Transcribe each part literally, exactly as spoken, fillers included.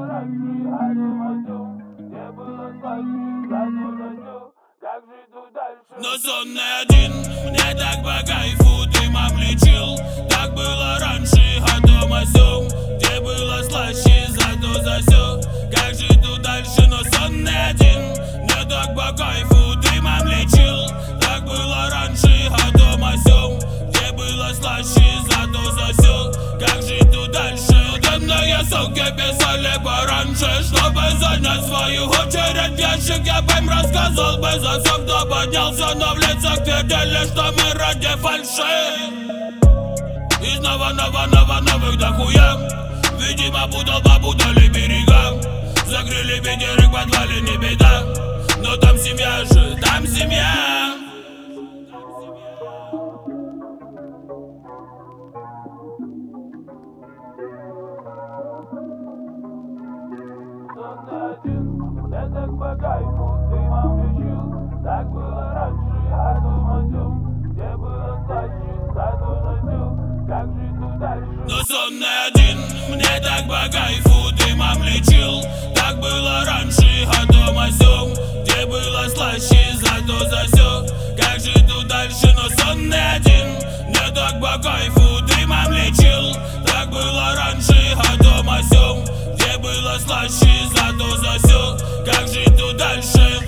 раньше, а дома сём, где было слаще, зато за всё, как жить тут дальше. Но сонный один, мне так по кайфу дымом лечил. Так было раньше, а дома сём, где было слаще, зато за всё, как жить тут дальше. Но сонный один, мне так по кайфу дымом лечил. Так было раньше, а дома сём, где было слаще, зато за всё, как жить тут дальше. Темные суки писали пораньше, чтобы занять свою очередь в ящик. Я бы им рассказал бы за всё, кто поднялся, но в лицах твердили, что мы ради фальши. И снова, нова, нова, новых дохуя. Видимо, путал, попутали берега. Закрыли ветер и в подвале не беда. Но там семья же, там семья. Сонный один, мне так по кайфу дымом лечил. Так было раньше, а дома сём, где было слаще, зато за всё, как жить тут дальше. Но сонный один, мне так по кайфу дымом лечил. Так было раньше, а дома сём, где было слаще, зато за всё, как жить тут дальше. Но сонный один, мне так по кайфу дымом лечил. Так было раньше, а дома сём, где было слаще, зато за всё, как жить тут дальше.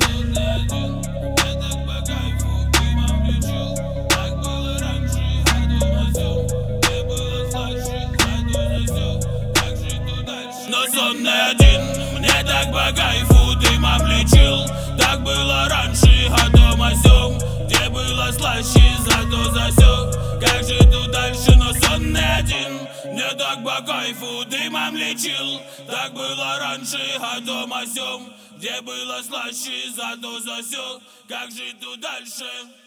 Но сонный один, мне так по кайфу дымом лечил. Так было раньше, а дома сём, где было слаще, зато за всё, как жить тут дальше. Но сонный один, мне так по кайфу дымом лечил. Так было раньше, а дома сём, где было слаще, зато за всё, как жить тут дальше.